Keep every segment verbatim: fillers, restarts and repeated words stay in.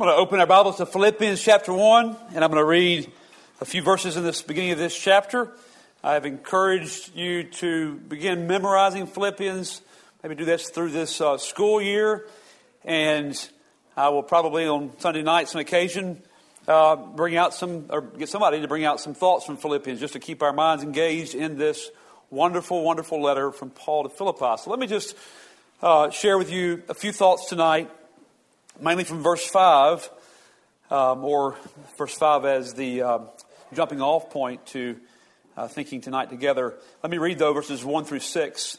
I'm going to open our Bibles to Philippians chapter one, and I'm going to read a few verses in this beginning of this chapter. I have encouraged you to begin memorizing Philippians, maybe do this through this uh, school year, and I will probably on Sunday nights on occasion uh, bring out some, or get somebody to bring out some thoughts from Philippians just to keep our minds engaged in this wonderful, wonderful letter from Paul to Philippi. So let me just uh, share with you a few thoughts tonight, mainly from verse five, um, or verse five as the uh, jumping off point to uh, thinking tonight together. Let me read, though, verses one through six.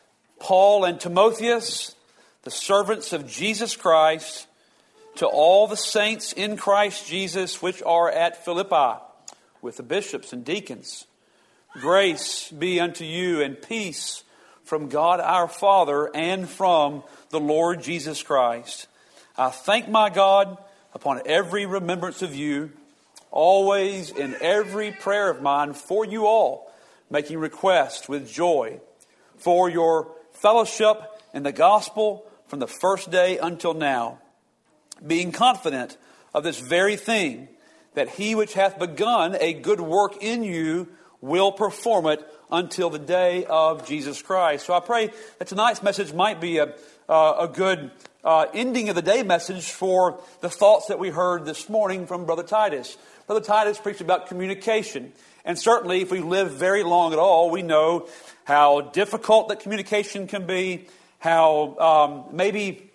Paul and Timotheus, the servants of Jesus Christ, to all the saints in Christ Jesus which are at Philippi, with the bishops and deacons. Grace be unto you and peace from God our Father and from the Lord Jesus Christ. I thank my God upon every remembrance of you, always in every prayer of mine for you all, making request with joy for your fellowship in the gospel from the first day until now, being confident of this very thing, that he which hath begun a good work in you will perform it until the day of Jesus Christ. So I pray that tonight's message might be a, uh, a good Uh, ending of the day message for the thoughts that we heard this morning from Brother Titus. Brother Titus preached about communication. And certainly if we live very long at all, we know how difficult that communication can be, how um, maybe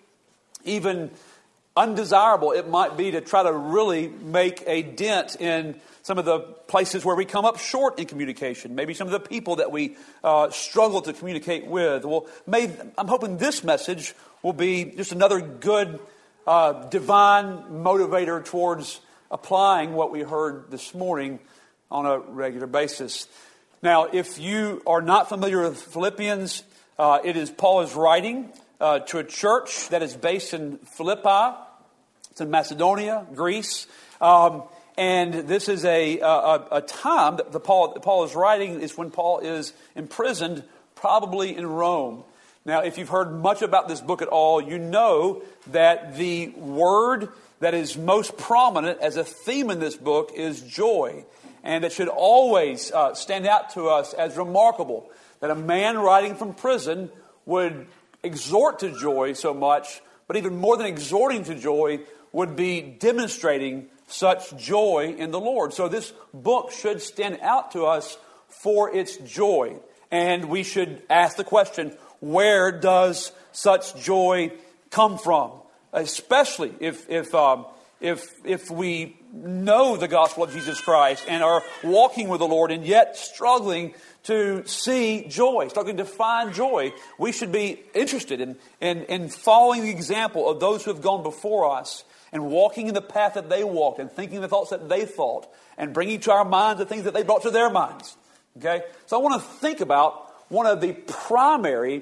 even undesirable it might be to try to really make a dent in some of the places where we come up short in communication, maybe some of the people that we uh, struggle to communicate with. Well, may, I'm hoping this message will be just another good uh, divine motivator towards applying what we heard this morning on a regular basis. Now, if you are not familiar with Philippians, uh, it is Paul is writing uh, to a church that is based in Philippi. It's in Macedonia, Greece. Um, and this is a, a, a time that the Paul, that Paul is writing is when Paul is imprisoned, probably in Rome. Now, if you've heard much about this book at all, you know that the word that is most prominent as a theme in this book is joy. And it should always uh, stand out to us as remarkable that a man writing from prison would exhort to joy so much, but even more than exhorting to joy, would be demonstrating such joy in the Lord. So this book should stand out to us for its joy. And we should ask the question, where does such joy come from? Especially if if um, if if we know the gospel of Jesus Christ and are walking with the Lord and yet struggling to see joy, struggling to find joy, we should be interested in, in, in following the example of those who have gone before us and walking in the path that they walked and thinking the thoughts that they thought and bringing to our minds the things that they brought to their minds. Okay? So I want to think about one of the primary,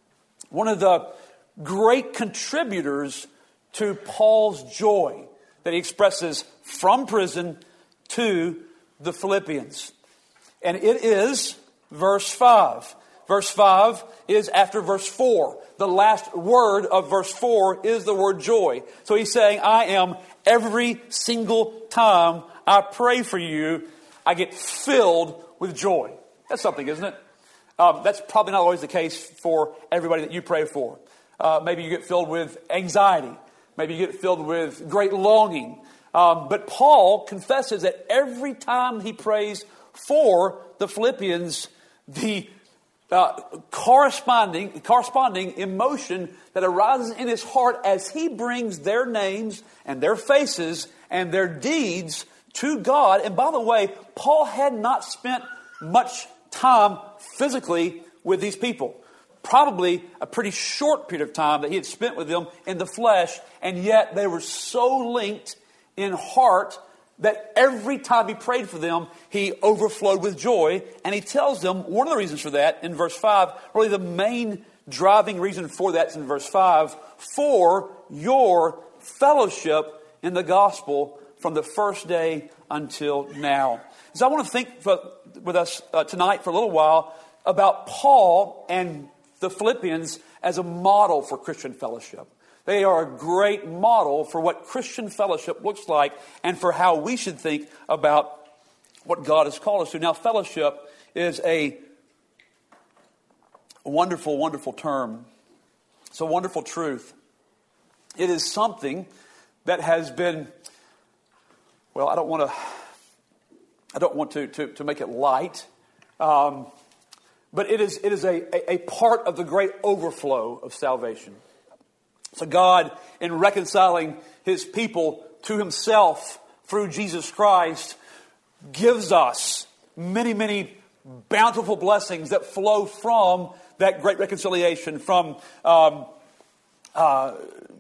one of the great contributors to Paul's joy that he expresses from prison to the Philippians. And it is verse five. Verse five is after verse four. The last word of verse four is the word joy. So he's saying, I am every single time I pray for you, I get filled with joy. That's something, isn't it? Um, that's probably not always the case for everybody that you pray for. Uh, maybe you get filled with anxiety. Maybe you get filled with great longing. Um, but Paul confesses that every time he prays for the Philippians, the uh, corresponding corresponding emotion that arises in his heart as he brings their names and their faces and their deeds to God. And by the way, Paul had not spent much time physically with these people. Probably a pretty short period of time that he had spent with them in the flesh, and yet they were so linked in heart that every time he prayed for them, he overflowed with joy. And he tells them one of the reasons for that in verse five, really the main driving reason for that is in verse five, for your fellowship in the gospel from the first day until now. So I want to think for, with us uh, tonight for a little while about Paul and the Philippians as a model for Christian fellowship. They are a great model for what Christian fellowship looks like and for how we should think about what God has called us to. Now, fellowship is a wonderful, wonderful term. It's a wonderful truth. It is something that has been, well, I don't want to, I don't want to, to, to make it light, um, but it is, it is a, a, a part of the great overflow of salvation. So God, in reconciling His people to Himself through Jesus Christ, gives us many, many bountiful blessings that flow from that great reconciliation, from um, uh,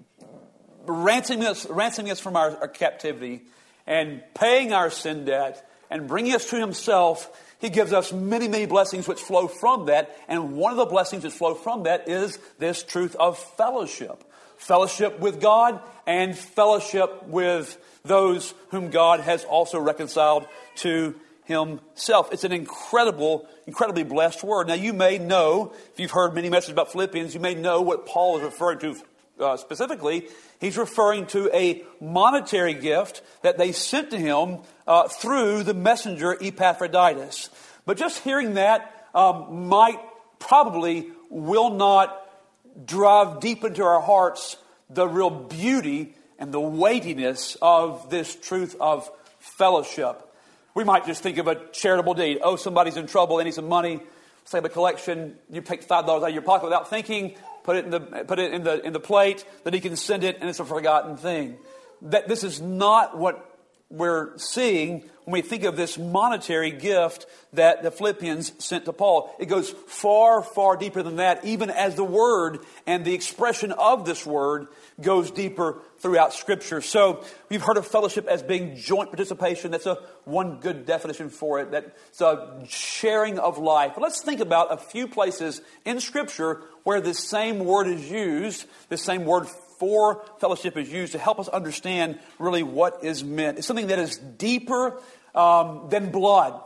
ransoming us, ransoming us from our, our captivity and paying our sin debt and bringing us to Himself. He gives us many, many blessings which flow from that. And one of the blessings that flow from that is this truth of fellowship. Fellowship with God and fellowship with those whom God has also reconciled to Himself. It's an incredible, incredibly blessed word. Now, you may know, if you've heard many messages about Philippians, you may know what Paul is referring to uh, specifically. He's referring to a monetary gift that they sent to him uh, through the messenger Epaphroditus. But just hearing that um, might probably will not drive deep into our hearts the real beauty and the weightiness of this truth of fellowship. We might just think of a charitable deed. Oh, somebody's in trouble, they need some money. Say, a collection, you take five dollars out of your pocket without thinking, put it in the put it in the in the plate, then he can send it, and it's a forgotten thing. That this is not what we're seeing when we think of this monetary gift that the Philippians sent to Paul. It goes far, far deeper than that, even as the word and the expression of this word goes deeper throughout Scripture. So we've heard of fellowship as being joint participation. That's a one good definition for it. That's a sharing of life. But let's think about a few places in Scripture where this same word is used, this same word for fellowship is used to help us understand really what is meant. It's something that is deeper um, than blood.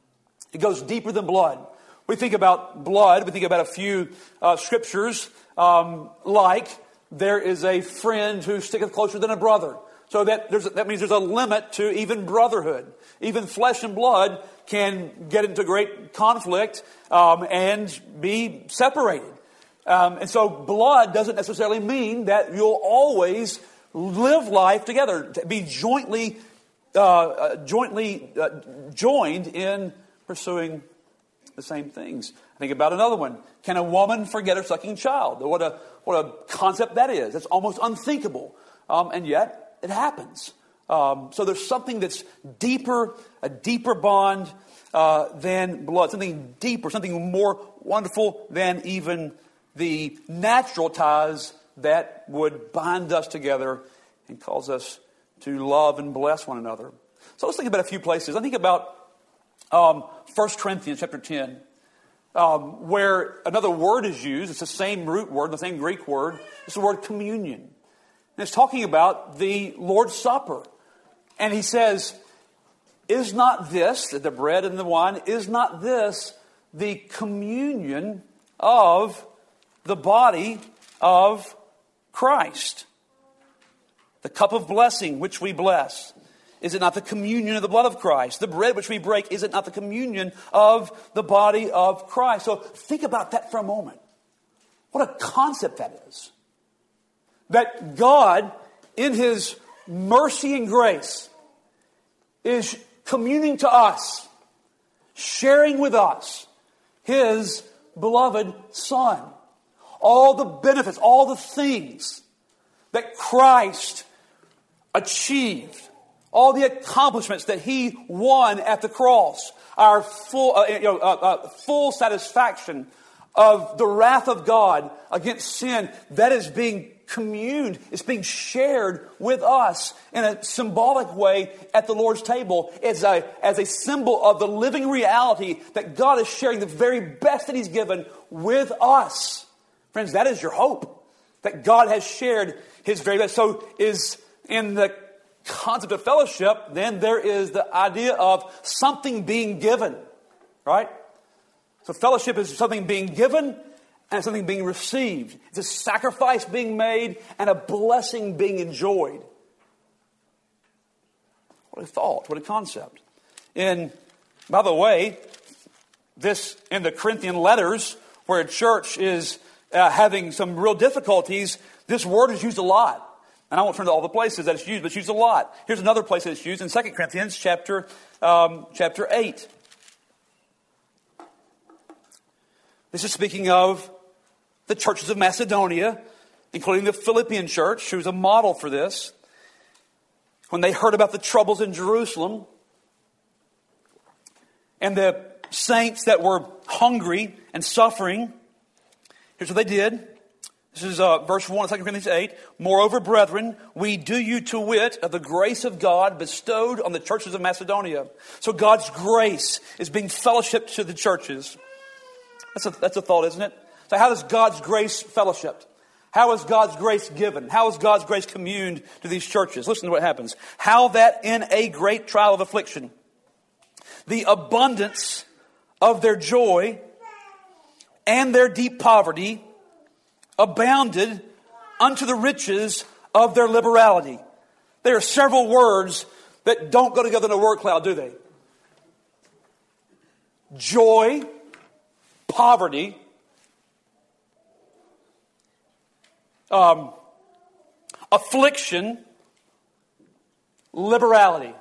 It goes deeper than blood. We think about blood. We think about a few uh, scriptures um, like there is a friend who sticketh closer than a brother. So that there's, that means there's a limit to even brotherhood. Even flesh and blood can get into great conflict um, and be separated. Um, and so blood doesn't necessarily mean that you'll always live life together, to be jointly uh, uh, jointly uh, joined in pursuing the same things. I think about another one. Can a woman forget her sucking child? What a what a concept that is. It's almost unthinkable. Um, and yet it happens. Um, so there's something that's deeper, a deeper bond uh, than blood. Something deeper, something more wonderful than even the natural ties that would bind us together and cause us to love and bless one another. So let's think about a few places. I think about um, First Corinthians chapter ten, um, where another word is used. It's the same root word, the same Greek word. It's the word communion. And it's talking about the Lord's Supper. And he says, is not this, the bread and the wine, is not this the communion of the body of Christ? The cup of blessing which we bless, is it not the communion of the blood of Christ? The bread which we break, is it not the communion of the body of Christ? So think about that for a moment. What a concept that is. That God, in His mercy and grace, is communing to us, sharing with us His beloved Son. All the benefits, all the things that Christ achieved, all the accomplishments that He won at the cross, our full, uh, you know, uh, uh, full satisfaction of the wrath of God against sin, that is being communed, it's being shared with us in a symbolic way at the Lord's table as a, as a symbol of the living reality that God is sharing the very best that He's given with us. Friends, that is your hope, that God has shared His very best. So is in the concept of fellowship, then there is the idea of something being given, right? So fellowship is something being given and something being received. It's a sacrifice being made and a blessing being enjoyed. What a thought, what a concept. And by the way, this in the Corinthian letters, where a church is uh, having some real difficulties, this word is used a lot. And I won't turn to all the places that it's used, but it's used a lot. Here's another place that it's used in Second Corinthians chapter, um, chapter eight. This is speaking of the churches of Macedonia, including the Philippian church, who was a model for this. When they heard about the troubles in Jerusalem and the saints that were hungry and suffering, here's what they did. This is uh, verse one of Second Corinthians eight. Moreover, brethren, we do you to wit of the grace of God bestowed on the churches of Macedonia. So God's grace is being fellowshipped to the churches. That's a, that's a thought, isn't it? So how does God's grace fellowshipped? How is God's grace given? How is God's grace communed to these churches? Listen to what happens. How that in a great trial of affliction, the abundance of their joy and their deep poverty abounded unto the riches of their liberality. There are several words that don't go together in a word cloud, do they? Joy, poverty, um, affliction, liberality.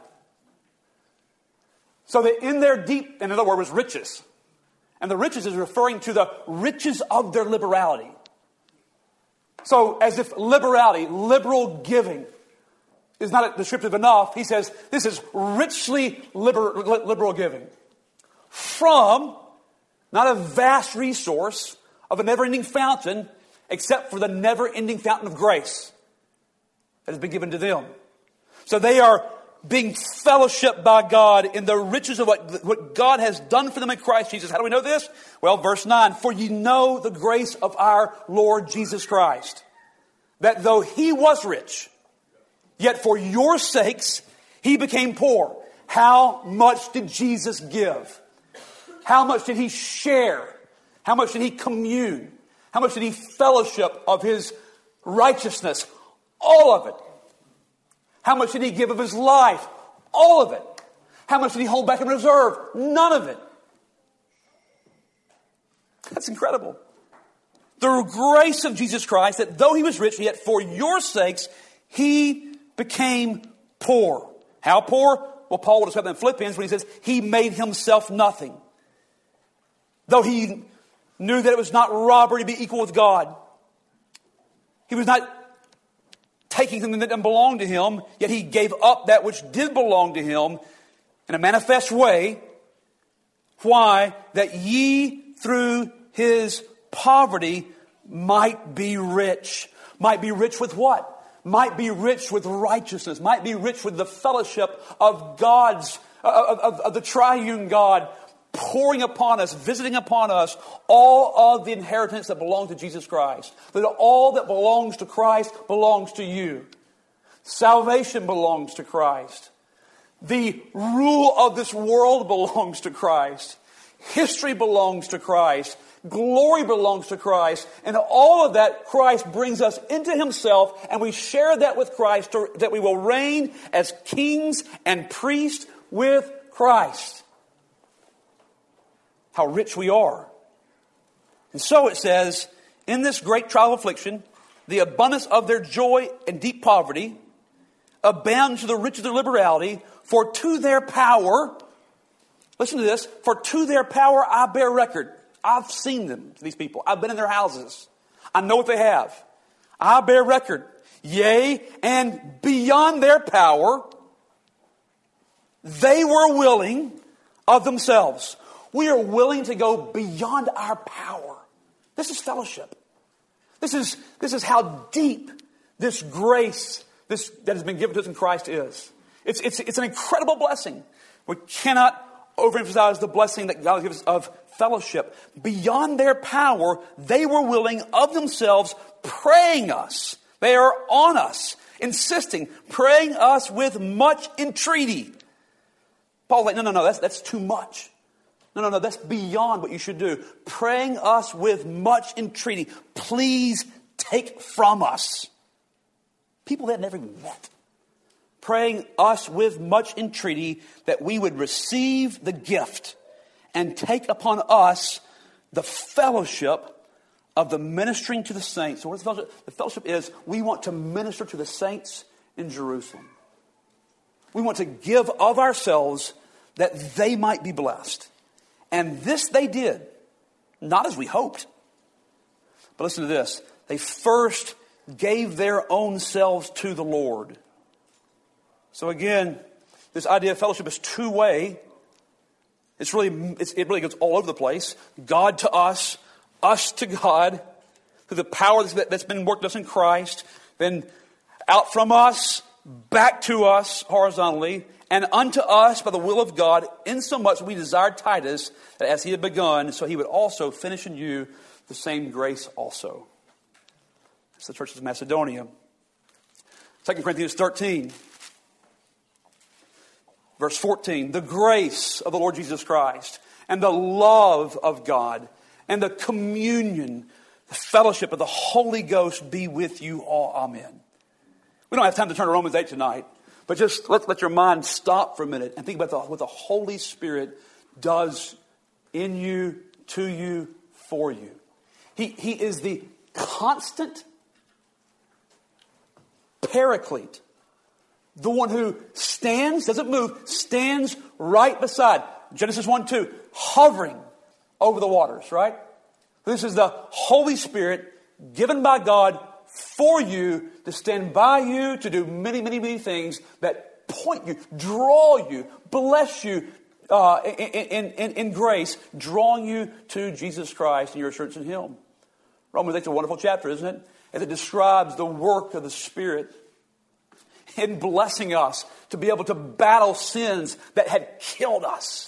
So that in their deep, in other words, was riches. And the riches is referring to the riches of their liberality. So as if liberality, liberal giving, is not descriptive enough, he says this is richly liber, liberal giving. From not a vast resource of a never-ending fountain, except for the never-ending fountain of grace that has been given to them. So they are being fellowshipped by God in the riches of what, what God has done for them in Christ Jesus. How do we know this? Well, verse nine, for ye know the grace of our Lord Jesus Christ, that though he was rich, yet for your sakes he became poor. How much did Jesus give? How much did he share? How much did he commune? How much did he fellowship of his righteousness? All of it. How much did he give of his life? All of it. How much did he hold back in reserve? None of it. That's incredible. The grace of Jesus Christ, that though he was rich, yet for your sakes, he became poor. How poor? Well, Paul will describe that in Philippians when he says, he made himself nothing. Though he knew that it was not robbery to be equal with God. He was not taking something that didn't belong to him, yet he gave up that which did belong to him in a manifest way. Why? That ye through his poverty might be rich. Might be rich with what? Might be rich with righteousness. Might be rich with the fellowship of God's, of, of, of the triune God, pouring upon us, visiting upon us all of the inheritance that belongs to Jesus Christ. That all that belongs to Christ belongs to you. Salvation belongs to Christ. The rule of this world belongs to Christ. History belongs to Christ. Glory belongs to Christ. And all of that, Christ brings us into himself, and we share that with Christ, that we will reign as kings and priests with Christ. How rich we are. And so it says, in this great trial of affliction, the abundance of their joy and deep poverty abound to the riches of their liberality, for to their power, listen to this, for to their power I bear record. I've seen them, these people. I've been in their houses. I know what they have. I bear record. Yea, and beyond their power, they were willing of themselves. We are willing to go beyond our power. This is fellowship. This is, this is how deep this grace this, that has been given to us in Christ is. It's, it's, it's an incredible blessing. We cannot overemphasize the blessing that God gives us of fellowship. Beyond their power, they were willing of themselves, praying us. They are on us, insisting, praying us with much entreaty. Paul's like, no, no, no, that's, that's too much. No, no, no, that's beyond what you should do. Praying us with much entreaty. Please take from us. People that never even met. Praying us with much entreaty that we would receive the gift and take upon us the fellowship of the ministering to the saints. So what is the fellowship? The fellowship is we want to minister to the saints in Jerusalem. We want to give of ourselves that they might be blessed. And this they did, not as we hoped. But listen to this. They first gave their own selves to the Lord. So again, this idea of fellowship is two-way. It's really, it's, it really goes all over the place. God to us, us to God, through the power that's, that's been worked us in Christ, then out from us, back to us horizontally, and unto us by the will of God, insomuch we desired Titus, that as he had begun, so he would also finish in you the same grace also. That's the church of Macedonia. Second Corinthians thirteen, verse fourteen. The grace of the Lord Jesus Christ, and the love of God, and the communion, the fellowship of the Holy Ghost be with you all. Amen. We don't have time to turn to Romans eight tonight. But just let, let your mind stop for a minute and think about the, what the Holy Spirit does in you, to you, for you. He, he is the constant paraclete. The one who stands, doesn't move, stands right beside. Genesis one two, hovering over the waters, right? This is the Holy Spirit given by God for you, to stand by you, to do many, many, many things that point you, draw you, bless you uh, in, in, in grace, drawing you to Jesus Christ and your assurance in Him. Romans eight is a wonderful chapter, isn't it? As it describes the work of the Spirit in blessing us to be able to battle sins that had killed us.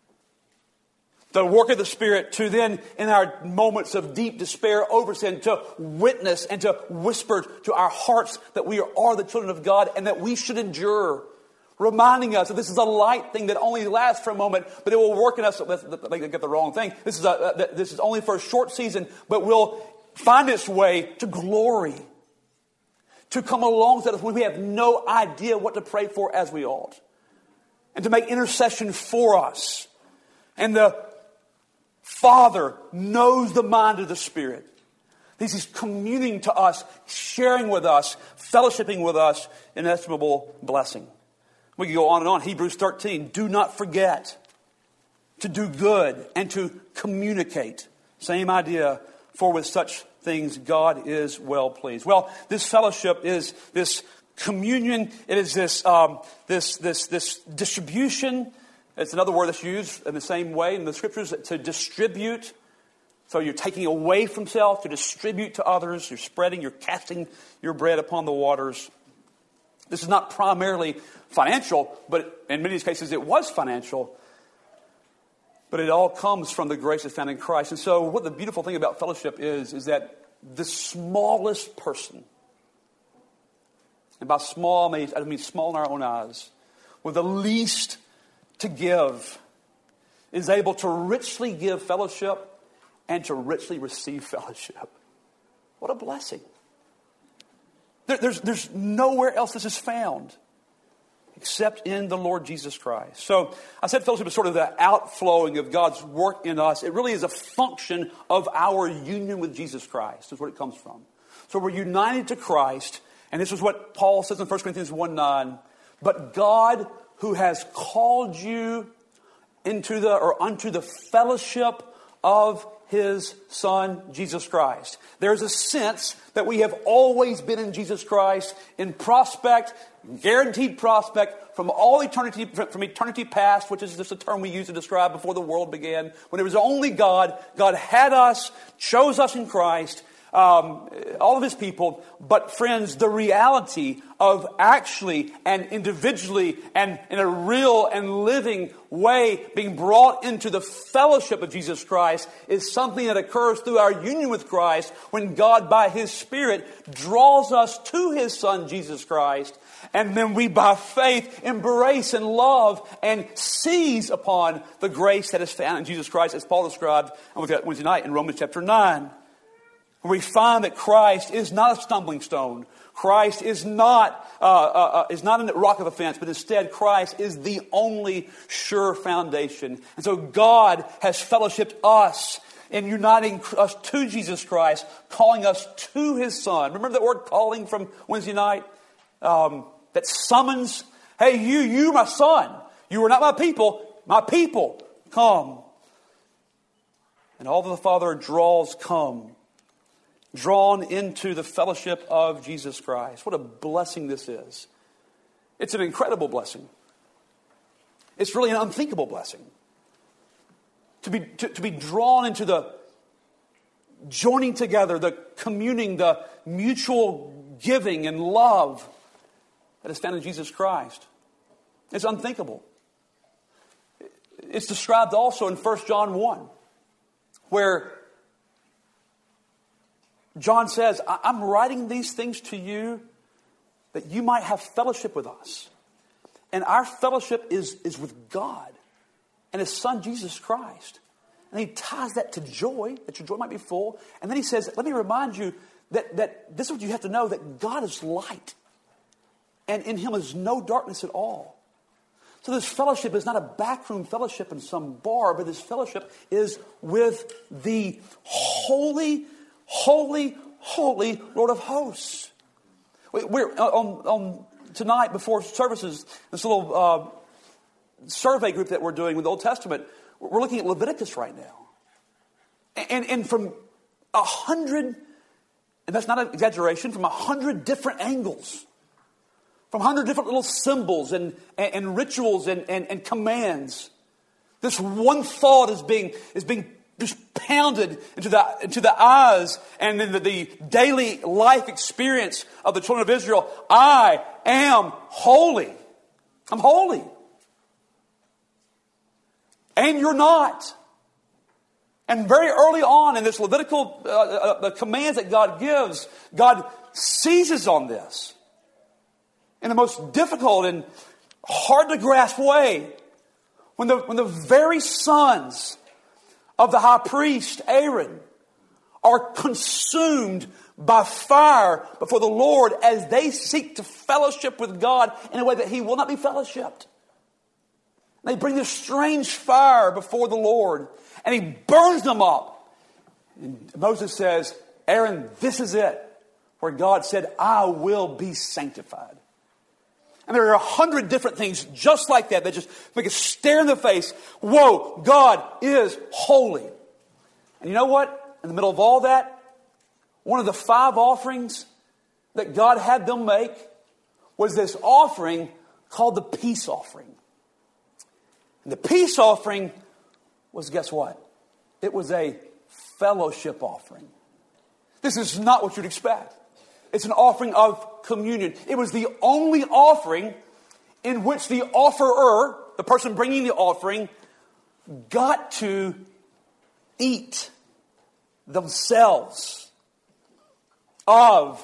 The work of the Spirit to then, in our moments of deep despair over sin, to witness and to whisper to our hearts that we are the children of God and that we should endure. Reminding us that this is a light thing that only lasts for a moment, but it will work in us. They get the wrong thing. This is, a, this is only for a short season, but will find its way to glory. To come alongside us when we have no idea what to pray for as we ought. And to make intercession for us. And the Father knows the mind of the Spirit. He's communing to us, sharing with us, fellowshipping with us, inestimable blessing. We can go on and on. Hebrews thirteen, do not forget to do good and to communicate. Same idea, for with such things God is well pleased. Well, this fellowship is this communion. It is this um, this this this distribution. It's another word that's used in the same way in the Scriptures, to distribute. So you're taking away from self to distribute to others. You're spreading, you're casting your bread upon the waters. This is not primarily financial, but in many cases it was financial. But it all comes from the grace that's found in Christ. And so what the beautiful thing about fellowship is, is that the smallest person, and by small I mean, I mean small in our own eyes, with the least to give, is able to richly give fellowship and to richly receive fellowship. What a blessing. There, there's, there's nowhere else this is found except in the Lord Jesus Christ. So I said fellowship is sort of the outflowing of God's work in us. It really is a function of our union with Jesus Christ. Is where it comes from. So we're united to Christ, and this is what Paul says in First Corinthians one nine. But God, who has called you into the or unto the fellowship of His Son, Jesus Christ. There's a sense that we have always been in Jesus Christ, in prospect, guaranteed prospect, from all eternity, from eternity past, which is just a term we use to describe before the world began. When there was only God, God had us, chose us in Christ, um, all of his people. But friends, the reality of actually and individually and in a real and living way being brought into the fellowship of Jesus Christ is something that occurs through our union with Christ when God by His Spirit draws us to His Son Jesus Christ. And then we by faith embrace and love and seize upon the grace that is found in Jesus Christ, as Paul described on Wednesday night in Romans chapter nine. Where we find that Christ is not a stumbling stone. Christ is not uh, uh, uh, is not a rock of offense, but instead Christ is the only sure foundation. And so God has fellowshipped us in uniting us to Jesus Christ, calling us to His Son. Remember that word calling from Wednesday night? Um, that summons, hey, you, you, my son. You are not my people. My people, come. And all that the Father draws come. Drawn into the fellowship of Jesus Christ. What a blessing this is. It's an incredible blessing. It's really an unthinkable blessing. To be, to, to be drawn into the joining together, the communing, the mutual giving and love that is found in Jesus Christ. It's unthinkable. It's described also in First John one, where John says, I'm writing these things to you that you might have fellowship with us. And our fellowship is, is with God and His Son, Jesus Christ. And He ties that to joy, that your joy might be full. And then He says, let me remind you that, that this is what you have to know, that God is light. And in Him is no darkness at all. So this fellowship is not a backroom fellowship in some bar, but this fellowship is with the holy, holy, holy Lord of hosts. We're on, on tonight before services, this little uh, survey group that we're doing with the Old Testament, we're looking at Leviticus right now. And, and from a hundred, and that's not an exaggeration, from a hundred different angles, from a hundred different little symbols and, and, and rituals and, and, and commands, this one thought is being, is being just pounded into the, into the eyes and in the, the daily life experience of the children of Israel. I am holy. I'm holy. And you're not. And very early on in this Levitical uh, uh, the commands that God gives, God seizes on this in the most difficult and hard to grasp way. When the, when the very sons of the high priest, Aaron, are consumed by fire before the Lord as they seek to fellowship with God in a way that He will not be fellowshipped. They bring this strange fire before the Lord and He burns them up. And Moses says, Aaron, this is it. Where God said, I will be sanctified. And there are a hundred different things just like that that just make us stare in the face. Whoa, God is holy. And you know what? In the middle of all that, one of the five offerings that God had them make was this offering called the peace offering. And the peace offering was, guess what? It was a fellowship offering. This is not what you'd expect. It's an offering of communion. It was the only offering in which the offerer, the person bringing the offering, got to eat themselves of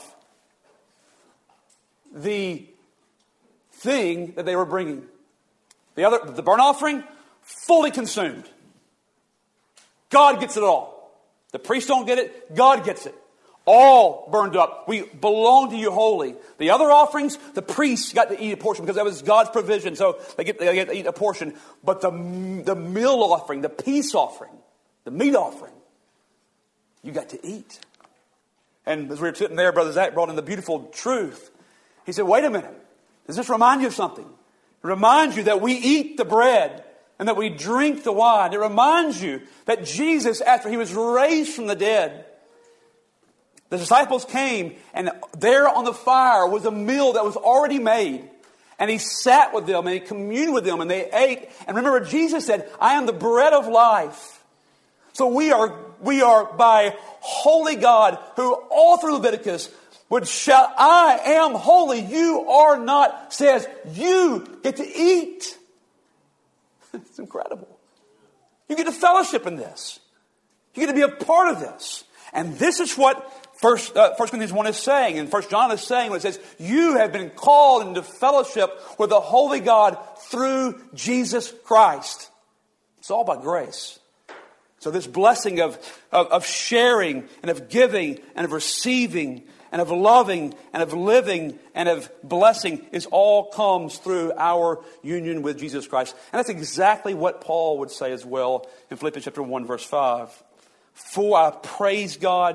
the thing that they were bringing. The other, the burnt offering, fully consumed. God gets it all. The priests don't get it. God gets it. All burned up. We belong to you wholly. The other offerings, the priests got to eat a portion because that was God's provision. So they get, they get to eat a portion. But the, the meal offering, the peace offering, the meat offering, you got to eat. And as we were sitting there, Brother Zach brought in the beautiful truth. He said, wait a minute. Does this remind you of something? It reminds you that we eat the bread and that we drink the wine. It reminds you that Jesus, after He was raised from the dead, the disciples came, and there on the fire was a meal that was already made. And He sat with them, and He communed with them, and they ate. And remember, Jesus said, I am the bread of life. So we are we are by holy God who all through Leviticus would shout, I am holy, you are not, says you get to eat. It's incredible. You get to fellowship in this. You get to be a part of this. And this is what First, uh, First Corinthians one is saying, and First John is saying when it says, you have been called into fellowship with the holy God through Jesus Christ. It's all by grace. So this blessing of, of, of sharing and of giving and of receiving and of loving and of living and of blessing is all comes through our union with Jesus Christ. And that's exactly what Paul would say as well in Philippians chapter one, verse five. For I praise God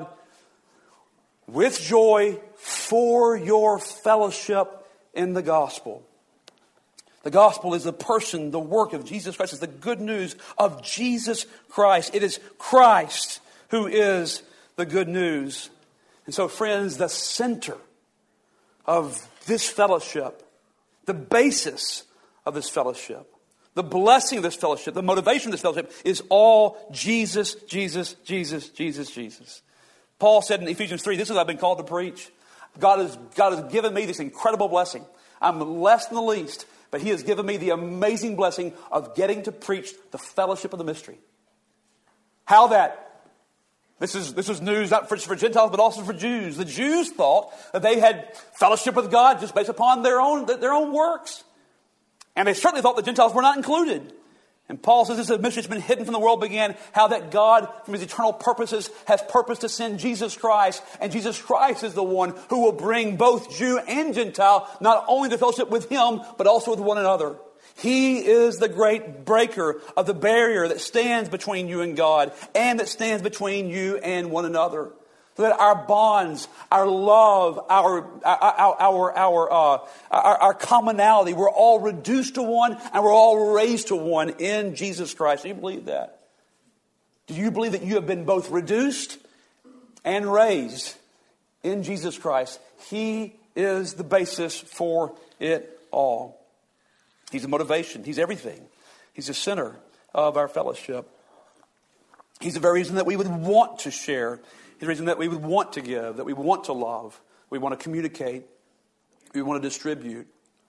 with joy for your fellowship in the gospel. The gospel is the person, the work of Jesus Christ. It's the good news of Jesus Christ. It is Christ who is the good news. And so, friends, the center of this fellowship, the basis of this fellowship, the blessing of this fellowship, the motivation of this fellowship is all Jesus, Jesus, Jesus, Jesus, Jesus. Paul said in Ephesians three, this is what I've been called to preach. God has, God has given me this incredible blessing. I'm less than the least, but He has given me the amazing blessing of getting to preach the fellowship of the mystery. How that? This is, this is news not for, for Gentiles, but also for Jews. The Jews thought that they had fellowship with God just based upon their own, their own works. And they certainly thought the Gentiles were not included. And Paul says this is a mystery that's been hidden from the world began, how that God, from His eternal purposes, has purposed to send Jesus Christ. And Jesus Christ is the one who will bring both Jew and Gentile, not only to fellowship with Him, but also with one another. He is the great breaker of the barrier that stands between you and God, and that stands between you and one another. So that our bonds, our love, our our our our, uh, our our commonality, we're all reduced to one, and we're all raised to one in Jesus Christ. Do you believe that? Do you believe that you have been both reduced and raised in Jesus Christ? He is the basis for it all. He's the motivation. He's everything. He's the center of our fellowship. He's the very reason that we would want to share. He's the reason that we would want to give, that we want to love, we want to communicate, we want to distribute.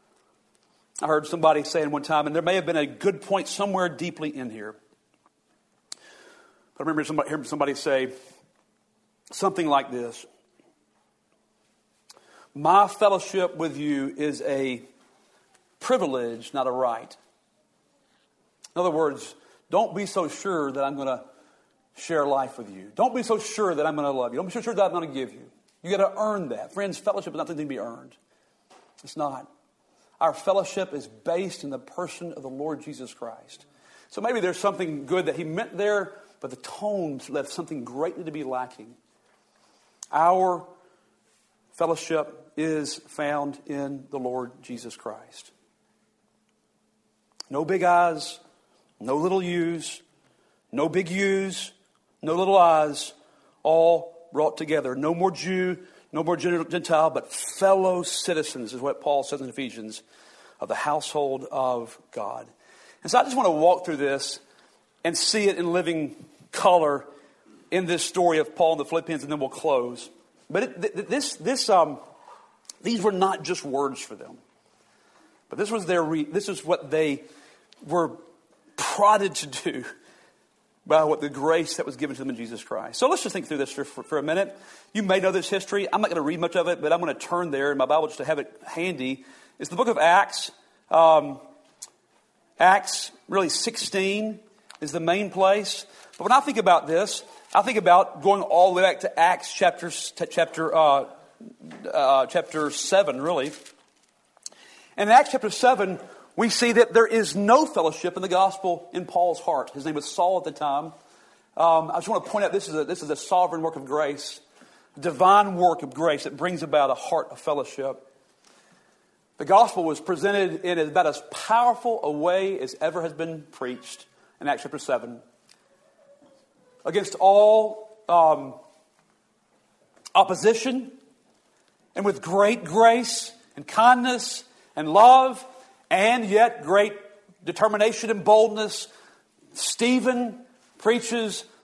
I heard somebody saying one time, and there may have been a good point somewhere deeply in here. But I remember somebody, hearing somebody say something like this. My fellowship with you is a privilege, not a right. In other words, don't be so sure that I'm going to share life with you. Don't be so sure that I'm going to love you. Don't be so sure that I'm going to give you. You got to earn that. Friends, fellowship is not something to be earned. It's not. Our fellowship is based in the person of the Lord Jesus Christ. So maybe there's something good that He meant there, but the tone left something greatly to be lacking. Our fellowship is found in the Lord Jesus Christ. No big I's, no little U's, no big U's, no little I's, all brought together. No more Jew, no more Gentile, but fellow citizens is what Paul says in Ephesians, of the household of God. And so I just want to walk through this and see it in living color in this story of Paul and the Philippians, and then we'll close. But it, this, this, um, these were not just words for them, but this was their. Re- this is what they were prodded to do by what the grace that was given to them in Jesus Christ. So let's just think through this for, for, for a minute. You may know this history. I'm not going to read much of it, but I'm going to turn there in my Bible just to have it handy. It's the book of Acts. Um, Acts, really sixteen is the main place. But when I think about this, I think about going all the way back to Acts chapter chapter uh, uh, chapter seven, really. And in Acts chapter seven, we see that there is no fellowship in the gospel in Paul's heart. His name was Saul at the time. Um, I just want to point out this is a, this is a sovereign work of grace, a divine work of grace that brings about a heart of fellowship. The gospel was presented in about as powerful a way as ever has been preached in Acts chapter seven. Against all um, opposition, and with great grace and kindness and love, and yet great determination and boldness, Stephen preaches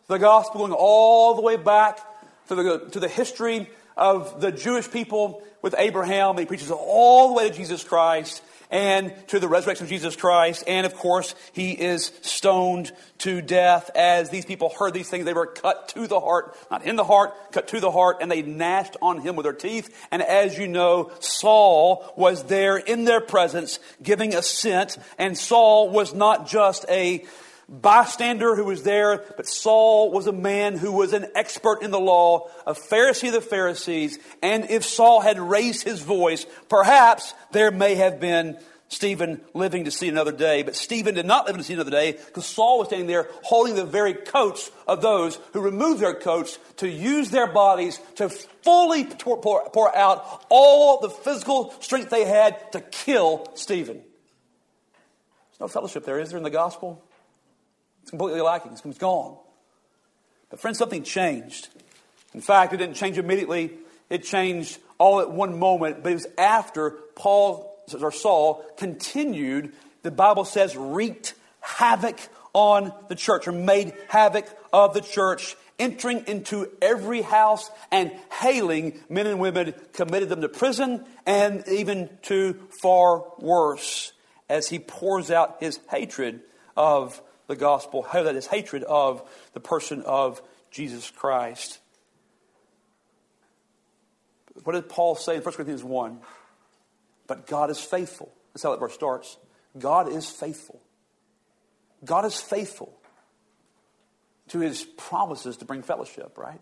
The gospel going all the way back to the, to the history of the Jewish people with Abraham. He preaches all the way to Jesus Christ and to the resurrection of Jesus Christ. And of course, he is stoned to death. As these people heard these things, they were cut to the heart, not in the heart, cut to the heart, and they gnashed on him with their teeth. And as you know, Saul was there in their presence giving assent. And Saul was not just a bystander who was there, but Saul was a man who was an expert in the law, a Pharisee of the Pharisees. And if Saul had raised his voice, perhaps there may have been Stephen living to see another day. But Stephen did not live to see another day, because Saul was standing there holding the very coats of those who removed their coats to use their bodies to fully pour, pour, pour out all the physical strength they had to kill Stephen. There's no fellowship there, is there, in the gospel? It's completely lacking. It's gone. But friends, something changed. In fact, it didn't change immediately. It changed all at one moment. But it was after Paul or Saul continued, the Bible says, wreaked havoc on the church, or made havoc of the church, entering into every house and hailing men and women, committed them to prison, and even to far worse, as he pours out his hatred of the gospel, how that is hatred of the person of Jesus Christ. What did Paul say in First Corinthians one? But God is faithful. That's how that verse starts. God is faithful. God is faithful to his promises to bring fellowship, right?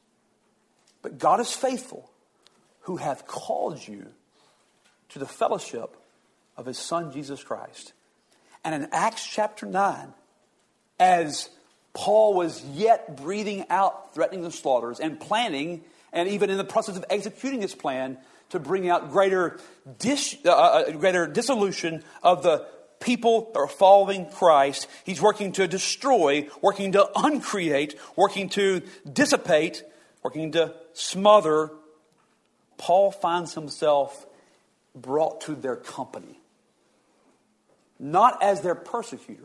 But God is faithful, who hath called you to the fellowship of his Son, Jesus Christ. And in Acts chapter nine, as Paul was yet breathing out, threatening the slaughters, and planning, and even in the process of executing his plan to bring out greater dis, uh, greater dissolution of the people that are following Christ, he's working to destroy, working to uncreate, working to dissipate, working to smother. Paul finds himself brought to their company, not as their persecutor,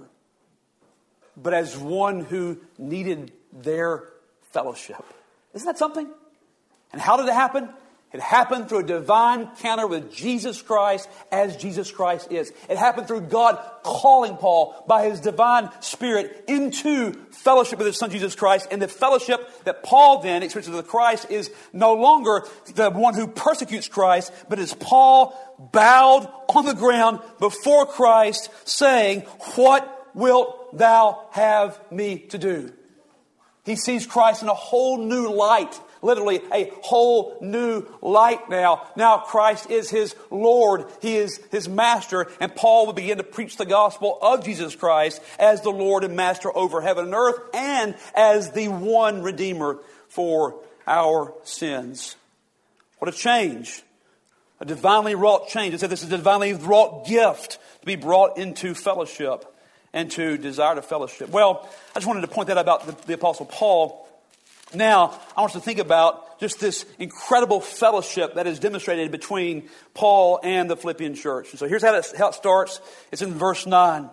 but as one who needed their fellowship. Isn't that something? And how did it happen? It happened through a divine encounter with Jesus Christ, as Jesus Christ is. It happened through God calling Paul by his divine Spirit into fellowship with his Son Jesus Christ. And the fellowship that Paul then experiences with Christ is no longer the one who persecutes Christ, but is Paul bowed on the ground before Christ, saying, "What wilt thou have me to do?" He sees Christ in a whole new light. Literally a whole new light now. Now Christ is his Lord. He is his master. And Paul will begin to preach the gospel of Jesus Christ as the Lord and master over heaven and earth, and as the one Redeemer for our sins. What a change. A divinely wrought change. It said this is a divinely wrought gift to be brought into fellowship and to desire to fellowship. Well, I just wanted to point that out about the, the Apostle Paul. Now, I want us to think about just this incredible fellowship that is demonstrated between Paul and the Philippian church. And so here's how it, how it starts. It's in verse nine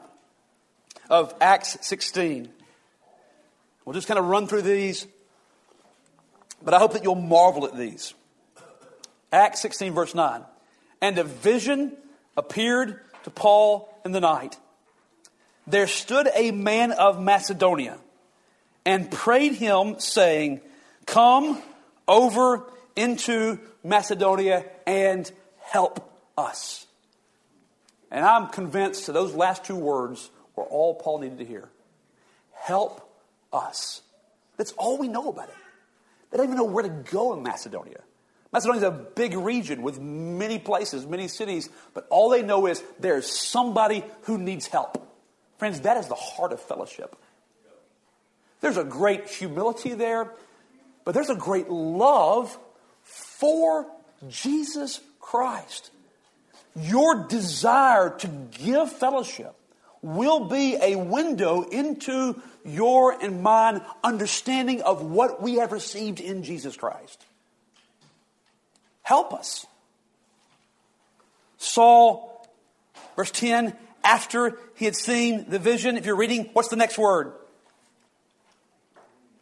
of Acts sixteen. We'll just kind of run through these, but I hope that you'll marvel at these. Acts sixteen, verse nine. And a vision appeared to Paul in the night. There stood a man of Macedonia and prayed him, saying, "Come over into Macedonia and help us." And I'm convinced that those last two words were all Paul needed to hear. Help us. That's all we know about it. They don't even know where to go in Macedonia. Macedonia is a big region with many places, many cities, but all they know is there's somebody who needs help. Friends, that is the heart of fellowship. There's a great humility there, but there's a great love for Jesus Christ. Your desire to give fellowship will be a window into your and mine understanding of what we have received in Jesus Christ. Help us. Saul, verse ten, after he had seen the vision, if you're reading, what's the next word?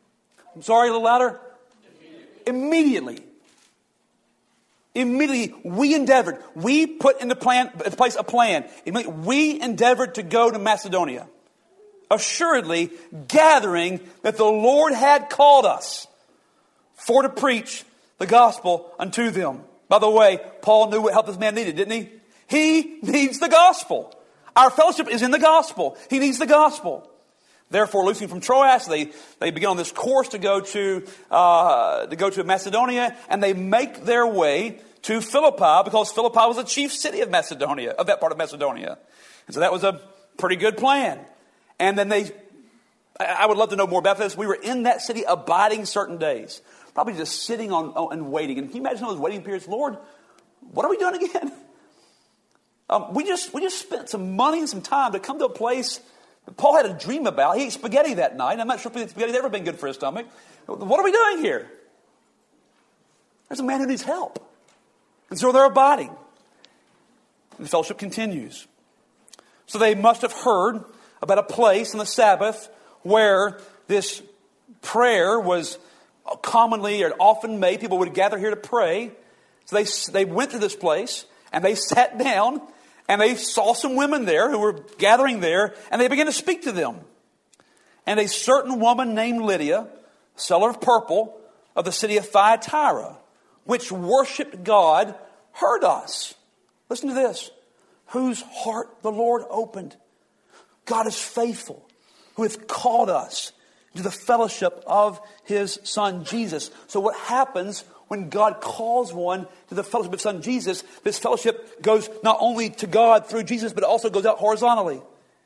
I'm sorry, a little louder. Immediately. Immediately, we endeavored. We put into plan, in place a plan. We endeavored to go to Macedonia. Assuredly, gathering that the Lord had called us for to preach the gospel unto them. By the way, Paul knew what help this man needed, didn't he? He needs the gospel. Our fellowship is in the gospel. He needs the gospel. Therefore, loosing from Troas, they, they begin on this course to go to, uh, to go to Macedonia, and they make their way to Philippi, because Philippi was the chief city of Macedonia, of that part of Macedonia. And so that was a pretty good plan. And then they, I would love to know more about this. We were in that city abiding certain days, probably just sitting on, on and waiting. And can you imagine those waiting periods? Lord, what are we doing again? Um, we just we just spent some money and some time to come to a place that Paul had a dream about. He ate spaghetti that night. I'm not sure if spaghetti's ever been good for his stomach. What are we doing here? There's a man who needs help. And so they're abiding. And the fellowship continues. So they must have heard about a place on the Sabbath where this prayer was commonly or often made. People would gather here to pray. So they, they went to this place and they sat down. And they saw some women there who were gathering there, and they began to speak to them. And a certain woman named Lydia, seller of purple, of the city of Thyatira, which worshipped God, heard us. Listen to this. Whose heart the Lord opened. God is faithful, who hath called us to the fellowship of His Son Jesus. So what happens when God calls one to the fellowship of His Son Jesus? This fellowship goes not only to God through Jesus, but it also goes out horizontally.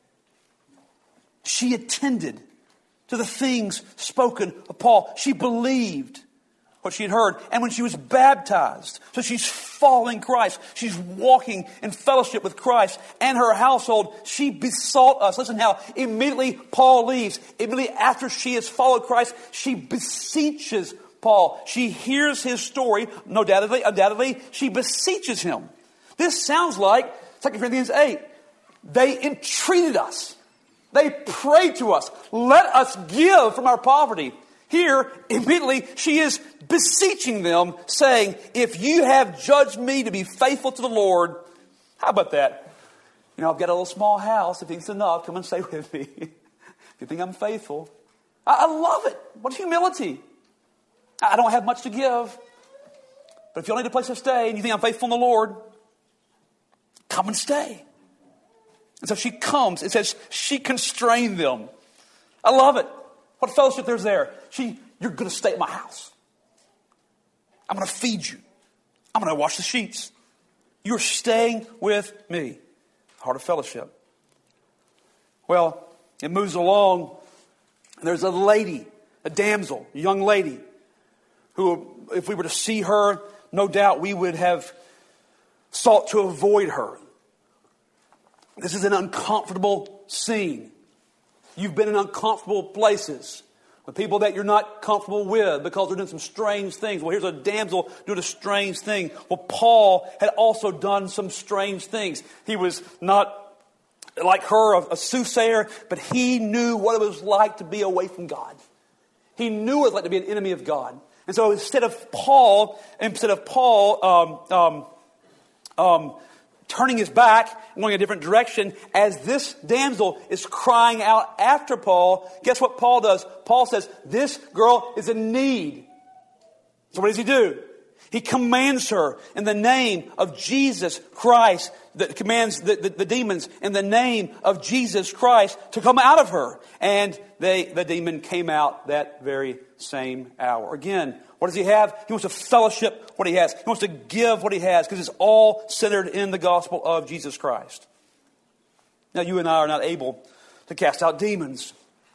She attended to the things spoken of Paul. She believed what she had heard. And when she was baptized, so she's following Christ. She's walking in fellowship with Christ and her household. She besought us. Listen how immediately Paul leaves. Immediately after she has followed Christ, she beseeches Paul. She hears his story, no doubtedly, undoubtedly, she beseeches him. This sounds like Second Corinthians eight. They entreated us. They prayed to us. Let us give from our poverty. Here, immediately, she is beseeching them, saying, if you have judged me to be faithful to the Lord, how about that? You know, I've got a little small house. If it's enough, come and stay with me. If you think I'm faithful. I, I love it. What humility. I don't have much to give. But if you need a place to stay and you think I'm faithful in the Lord, come and stay. And so she comes. It says she constrained them. I love it. What fellowship there's there. She, you're going to stay at my house. I'm going to feed you. I'm going to wash the sheets. You're staying with me. Heart of fellowship. Well, it moves along. And there's a lady, a damsel, a young lady, who, if we were to see her, no doubt we would have sought to avoid her. This is an uncomfortable scene. You've been in uncomfortable places with people that you're not comfortable with because they're doing some strange things. Well, here's a damsel doing a strange thing. Well, Paul had also done some strange things. He was not like her, a, a soothsayer, but he knew what it was like to be away from God. He knew what it was like to be an enemy of God. And so instead of Paul, instead of Paul um, um, um, turning his back and going a different direction, as this damsel is crying out after Paul, guess what Paul does? Paul says, this girl is in need. So what does he do? He commands her in the name of Jesus Christ, that commands the, the, the demons in the name of Jesus Christ to come out of her. And they, the demon came out that very same hour. Again, what does he have? He wants to fellowship what he has. He wants to give what he has because it's all centered in the gospel of Jesus Christ. Now, you and I are not able to cast out demons.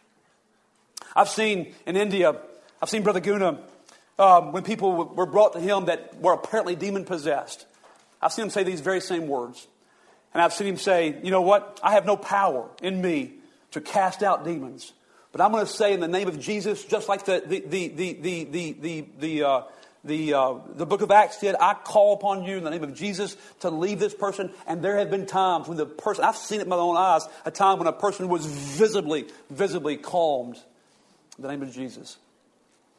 I've seen in India, I've seen Brother Guna, um, when people were brought to him that were apparently demon-possessed, I've seen him say these very same words. And I've seen him say, you know what? I have no power in me to cast out demons. But I'm going to say in the name of Jesus, just like the the the the the the the the, uh, the, uh, the book of Acts did, I call upon you in the name of Jesus to leave this person. And there have been times when the person, I've seen it in my own eyes, a time when a person was visibly, visibly calmed in the name of Jesus.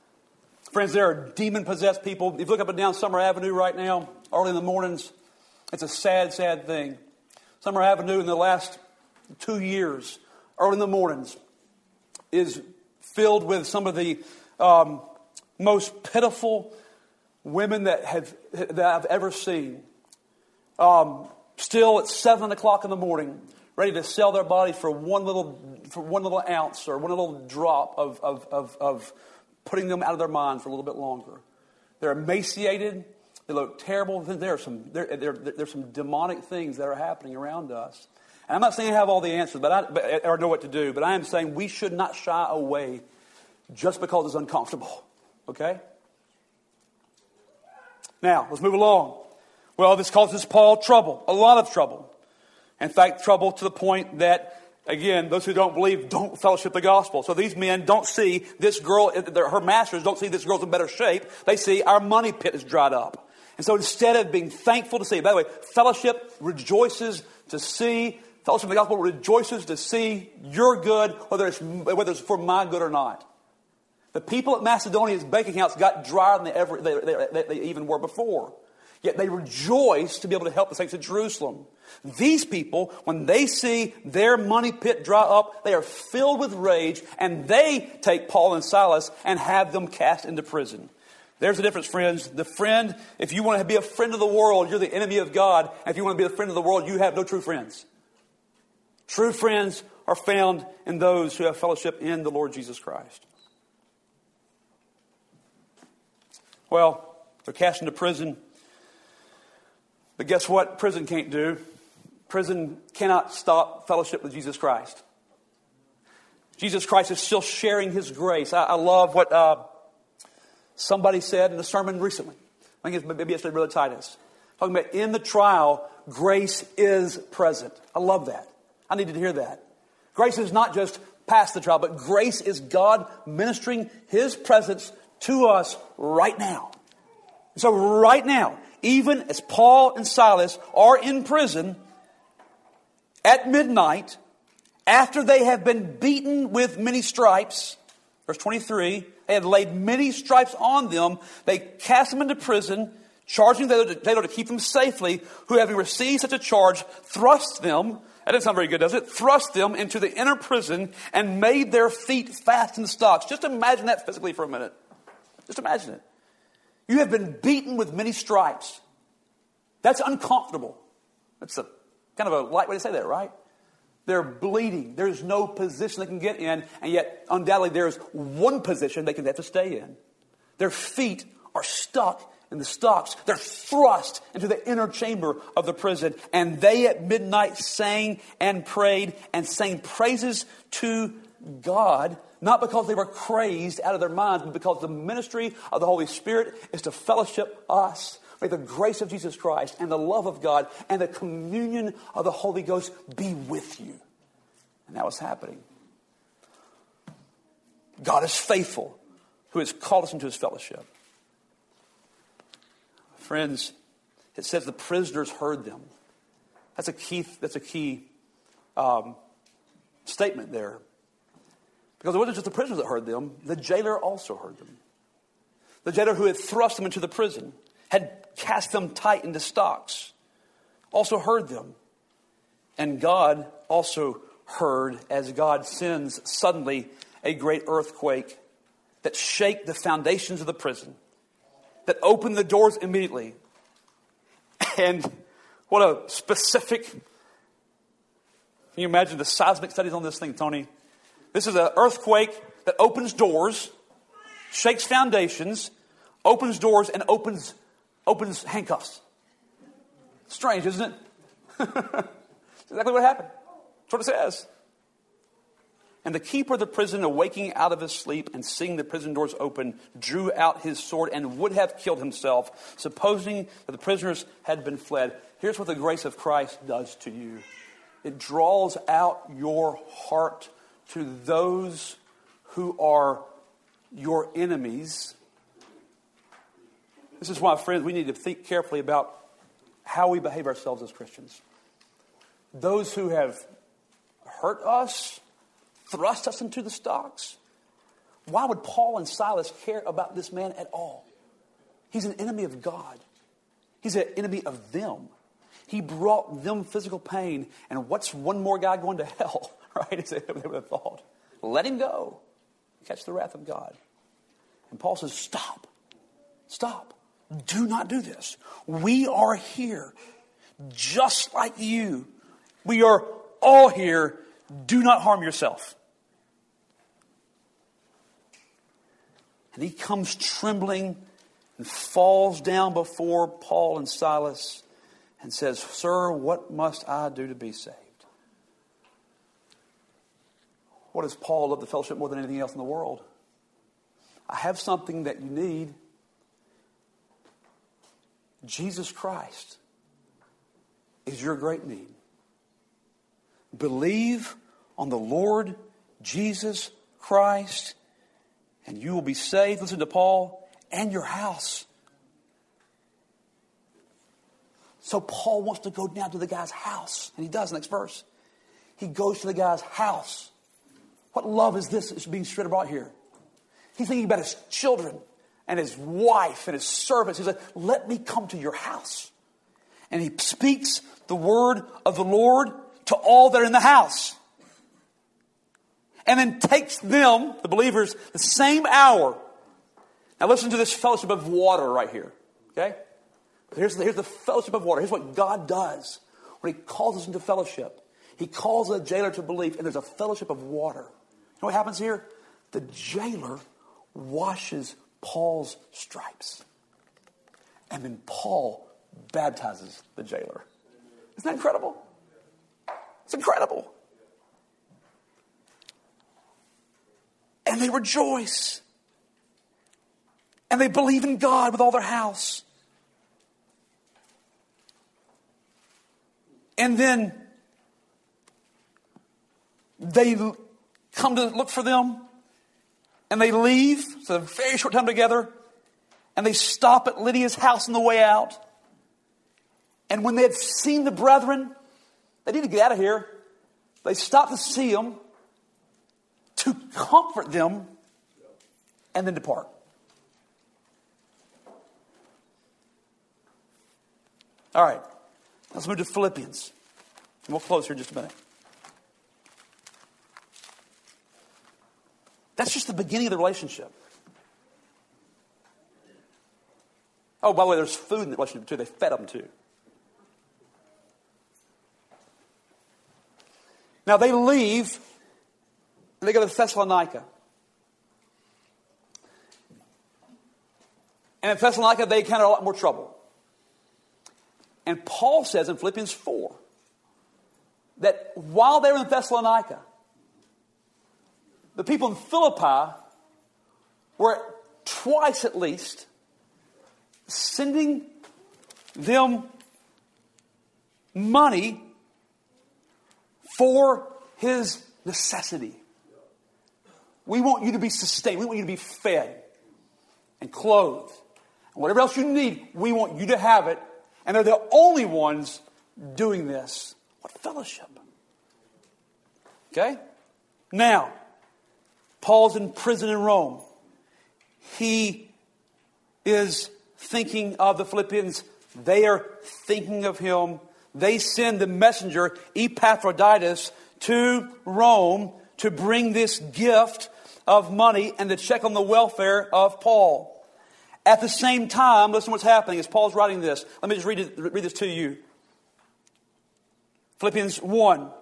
Friends, there are demon-possessed people. If you look up and down Summer Avenue right now, early in the mornings, it's a sad, sad thing. Summer Avenue in the last two years, early in the mornings, is filled with some of the um, most pitiful women that have that I've ever seen. Um, still at seven o'clock in the morning, ready to sell their body for one little for one little ounce or one little drop of of of, of putting them out of their mind for a little bit longer. They're emaciated. They look terrible. There are some there, there, there's some demonic things that are happening around us. And I'm not saying I have all the answers, but I but, or know what to do. But I am saying we should not shy away just because it's uncomfortable. Okay. Now let's move along. Well, this causes Paul trouble, a lot of trouble. In fact, trouble to the point that, again, those who don't believe don't fellowship the gospel. So these men don't see this girl, her masters don't see this girl's in better shape. They see our money pit is dried up. And so instead of being thankful to see, by the way, fellowship rejoices to see, fellowship of the gospel rejoices to see your good, whether it's, whether it's for my good or not. The people at Macedonia's bank accounts got drier than they, ever, they, they, they even were before. Yet they rejoice to be able to help the saints at Jerusalem. These people, when they see their money pit dry up, they are filled with rage, and they take Paul and Silas and have them cast into prison. There's the difference, friends. The friend, if you want to be a friend of the world, you're the enemy of God. And if you want to be a friend of the world, you have no true friends. True friends are found in those who have fellowship in the Lord Jesus Christ. Well, they're cast into prison. But guess what prison can't do? Prison cannot stop fellowship with Jesus Christ. Jesus Christ is still sharing His grace. I, I love what uh, somebody said in a sermon recently. I think it's, maybe it's Brother Titus. Talking about in the trial, grace is present. I love that. I needed to hear that. Grace is not just past the trial, but grace is God ministering His presence to us right now. So right now, even as Paul and Silas are in prison at midnight, after they have been beaten with many stripes, verse twenty-three, they had laid many stripes on them, they cast them into prison, charging them to keep them safely, who having received such a charge, thrust them, that doesn't sound very good, does it? Thrust them into the inner prison and made their feet fast in the stocks. Just imagine that physically for a minute. Just imagine it. You have been beaten with many stripes. That's uncomfortable. That's a kind of a light way to say that, right? They're bleeding. There's no position they can get in, and yet undoubtedly there's one position they can have to stay in. Their feet are stuck in the stocks. They're thrust into the inner chamber of the prison, and they at midnight sang and prayed and sang praises to God, not because they were crazed out of their minds, but because the ministry of the Holy Spirit is to fellowship us. May the grace of Jesus Christ and the love of God and the communion of the Holy Ghost be with you. And that was happening. God is faithful, who has called us into His fellowship. Friends, it says the prisoners heard them. That's a key, that's a key um, statement there. Because it wasn't just the prisoners that heard them. The jailer also heard them. The jailer who had thrust them into the prison, had cast them tight into stocks, also heard them. And God also heard as God sends suddenly a great earthquake that shake the foundations of the prison, that opened the doors immediately. And what a specific, can you imagine the seismic studies on this thing, Tony? This is an earthquake that opens doors, shakes foundations, opens doors, and opens opens handcuffs. Strange, isn't it? Exactly what happened. That's what it says. And the keeper of the prison, awaking out of his sleep and seeing the prison doors open, drew out his sword and would have killed himself, supposing that the prisoners had been fled. Here's what the grace of Christ does to you. It draws out your heart to those who are your enemies. This is why, friends, we need to think carefully about how we behave ourselves as Christians. Those who have hurt us, thrust us into the stocks, Why would Paul and Silas care about this man at all? He's an enemy of God. He's an enemy of them. He brought them physical pain. And what's one more guy going to hell? Right? As they would have thought. Let him go. Catch the wrath of God. And Paul says, stop. Stop. Do not do this. We are here just like you. We are all here. Do not harm yourself. And he comes trembling and falls down before Paul and Silas and says, Sir, what must I do to be saved? What does Paul love the fellowship more than anything else in the world? I have something that you need. Jesus Christ is your great need. Believe on the Lord Jesus Christ and you will be saved. Listen to Paul, and your house. So Paul wants to go down to the guy's house. And he does, next verse. He goes to the guy's house. What love is this that's being straight about here? He's thinking about his children and his wife and his servants. He's like, let me come to your house. And he speaks the word of the Lord to all that are in the house. And then takes them, the believers, the same hour. Now listen to this fellowship of water right here. Okay? Here's the, here's the fellowship of water. Here's what God does when he calls us into fellowship. He calls a jailer to belief, and there's a fellowship of water. You know what happens here? The jailer washes Paul's stripes. And then Paul baptizes the jailer. Isn't that incredible? It's incredible. And they rejoice. And they believe in God with all their house. And then they come to look for them. And they leave. So a very short time together. And they stop at Lydia's house on the way out. And when they had seen the brethren, they need to get out of here. They stopped to see them, to comfort them, and then depart. All right. Let's move to Philippians. And we'll close here in just a minute. That's just the beginning of the relationship. Oh, by the way, there's food in the relationship too. They fed them too. Now they leave and they go to Thessalonica. And in Thessalonica they encounter a lot more trouble. And Paul says in Philippians four that while they were in Thessalonica, the people in Philippi were twice at least sending them money for his necessity. We want you to be sustained. We want you to be fed and clothed. And whatever else you need, we want you to have it. And they're the only ones doing this. What fellowship? Okay? Now, Paul's in prison in Rome. He is thinking of the Philippians. They are thinking of him. They send the messenger, Epaphroditus, to Rome to bring this gift of money and to check on the welfare of Paul. At the same time, listen to what's happening as Paul's writing this. Let me just read, it, read this to you. Philippians one.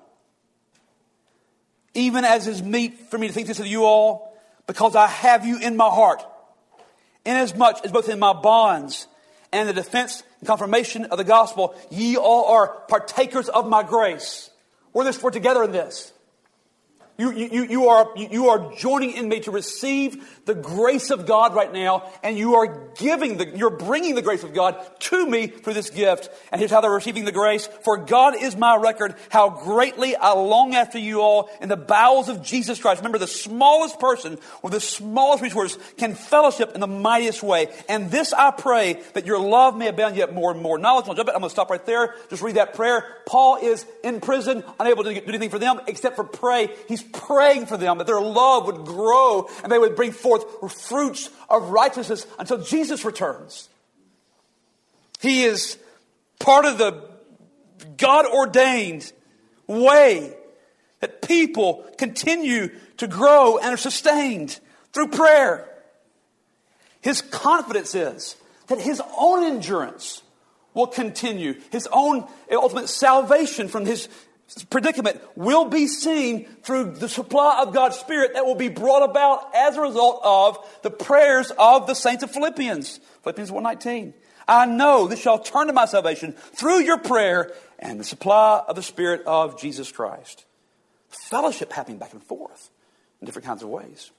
Even as is meet for me to think this of you all, because I have you in my heart, inasmuch as both in my bonds and the defense and confirmation of the gospel, ye all are partakers of my grace. We're this, we're together in this. You, you, you, are, you are joining in me to receive the grace of God right now, and you are giving the, you're bringing the grace of God to me through this gift. And here's how they're receiving the grace. For God is my record, how greatly I long after you all in the bowels of Jesus Christ. Remember, the smallest person with the smallest resources can fellowship in the mightiest way. And this I pray, that your love may abound yet more and more. Knowledge, I'm going to stop right there. Just read that prayer. Paul is in prison, unable to do anything for them except for pray. He's praying for them that their love would grow and they would bring forth fruits of righteousness until Jesus returns. He is part of the God-ordained way that people continue to grow and are sustained through prayer. His confidence is that his own endurance will continue. His own ultimate salvation from his predicament will be seen through the supply of God's Spirit that will be brought about as a result of the prayers of the saints of Philippians. Philippians one nineteen. I know this shall turn to my salvation through your prayer and the supply of the Spirit of Jesus Christ. Fellowship happening back and forth in different kinds of ways.